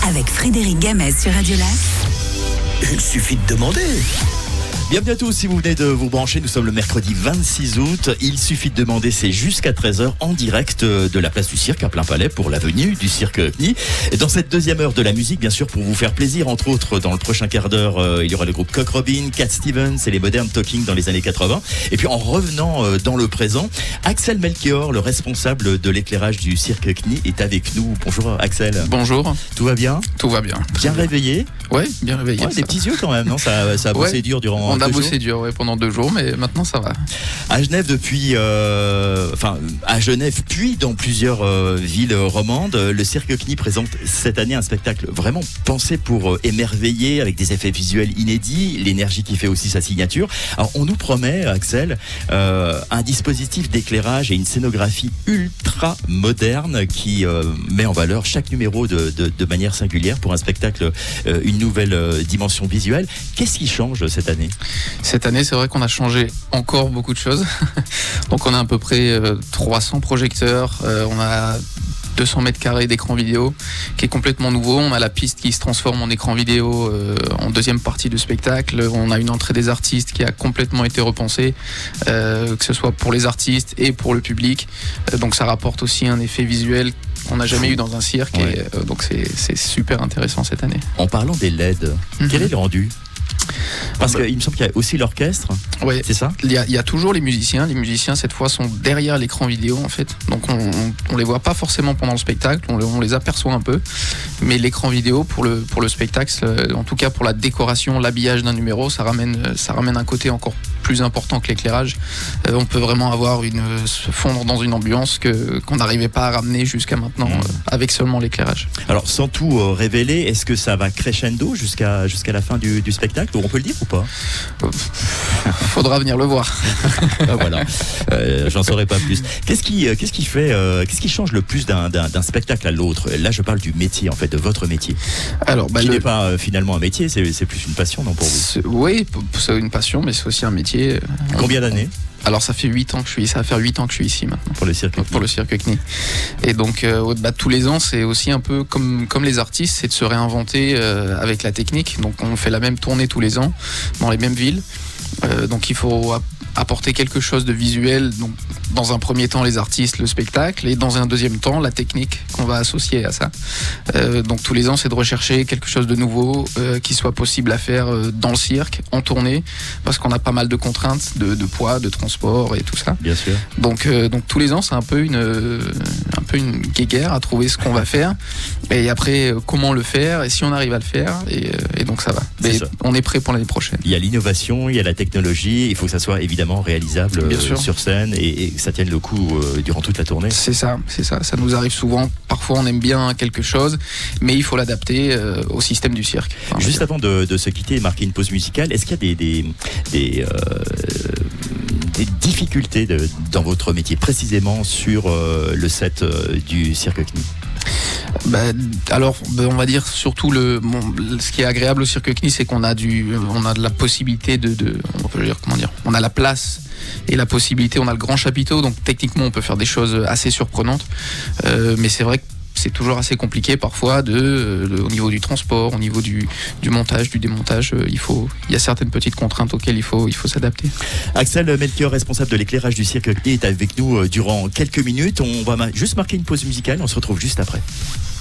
avec Frédéric Gamès sur Radio Lac. Il suffit de demander. Bienvenue à tous, si vous venez de vous brancher, nous sommes le mercredi 26 août. Il suffit de demander, c'est jusqu'à 13h en direct de la place du Cirque à Plein Palais pour la venue du Cirque CNI. Et dans cette deuxième heure de la musique, bien sûr, pour vous faire plaisir, entre autres, dans le prochain quart d'heure, il y aura le groupe Cock Robin, Cat Stevens et les Modern Talking dans les années 80. Et puis en revenant dans le présent, Axel Melchior, le responsable de l'éclairage du Cirque CNI, est avec nous. Bonjour Axel. Bonjour. Tout va bien ? Tout va bien. Bien réveillé ? Ouais, bien réveillé. Ouais, des petits yeux quand même, non ? Ça a bossé dur durant. On a bossé dur pendant 2 jours, mais maintenant ça va. À Genève depuis, à Genève puis dans plusieurs villes romandes, le Cirque CNI présente cette année un spectacle vraiment pensé pour émerveiller avec des effets visuels inédits, l'énergie qui fait aussi sa signature. Alors on nous promet, Axel, un dispositif d'éclairage et une scénographie ultra moderne qui met en valeur chaque numéro de manière singulière pour un spectacle, une nouvelle dimension visuelle. Qu'est-ce qui change cette année ? Cette année, c'est vrai qu'on a changé encore beaucoup de choses. Donc on a à peu près 300 projecteurs, on a 200 mètres carrés d'écran vidéo qui est complètement nouveau. On a la piste qui se transforme en écran vidéo en deuxième partie du spectacle. On a une entrée des artistes qui a complètement été repensée, que ce soit pour les artistes et pour le public. Donc ça rapporte aussi un effet visuel qu'on n'a jamais eu dans un cirque. Ouais. Et donc c'est super intéressant cette année. En parlant des LED, quel est le rendu ? Parce qu'il me semble qu'il y a aussi l'orchestre, ouais, c'est ça ? Il y a toujours les musiciens. Les musiciens, cette fois, sont derrière l'écran vidéo, en fait. Donc, on les voit pas forcément pendant le spectacle, on les aperçoit un peu. Mais l'écran vidéo, pour le spectacle, en tout cas pour la décoration, l'habillage d'un numéro, ça ramène un côté encore plus important que l'éclairage. On peut vraiment se fondre dans une ambiance qu'on n'arrivait pas à ramener jusqu'à maintenant avec seulement l'éclairage. Alors, sans tout révéler, est-ce que ça va crescendo jusqu'à la fin du spectacle ? On peut le dire ou pas ? Faudra venir le voir. Voilà, j'en saurai pas plus. Qu'est-ce qui change le plus d'un spectacle à l'autre ? Là, je parle du métier, en fait, de votre métier. Alors, qui n'est pas finalement un métier, c'est plus une passion, non, pour vous ? Oui, c'est une passion, mais c'est aussi un métier. Combien d'années ? Alors ça fait 8 ans que je suis ici maintenant. Pour le Cirque CNI. Et donc tous les ans, c'est aussi un peu comme les artistes, c'est de se réinventer avec la technique. Donc on fait la même tournée tous les ans dans les mêmes villes. Donc il faut apporter quelque chose de visuel, donc dans un premier temps les artistes, le spectacle, et dans un deuxième temps la technique qu'on va associer à ça. Donc tous les ans, c'est de rechercher quelque chose de nouveau qui soit possible à faire dans le cirque, en tournée, parce qu'on a pas mal de contraintes de poids, de transport et tout ça. Bien sûr. Donc tous les ans, c'est un peu une guéguerre à trouver ce qu'on va faire, et après comment le faire, et si on arrive à le faire, et donc ça va. Mais on est prêt pour l'année prochaine. Il y a l'innovation, il y a la technologie, il faut que ça soit évidemment réalisable sur scène et que ça tienne le coup durant toute la tournée. C'est ça. Ça nous arrive souvent. Parfois, on aime bien quelque chose, mais il faut l'adapter au système du cirque. Juste avant de se quitter et marquer une pause musicale, est-ce qu'il y a des difficultés dans votre métier, précisément sur le set du Cirque CNI ? On va dire surtout ce qui est agréable au Cirque CNI, c'est qu'on a de la possibilité on a la place et la possibilité, on a le grand chapiteau, donc techniquement on peut faire des choses assez surprenantes, mais c'est vrai que c'est toujours assez compliqué parfois au niveau du transport, au niveau du montage, du démontage. Il y a certaines petites contraintes auxquelles il faut s'adapter. Axel Melchior, responsable de l'éclairage du Cirque CNI, est avec nous durant quelques minutes. On va juste marquer une pause musicale, on se retrouve juste après.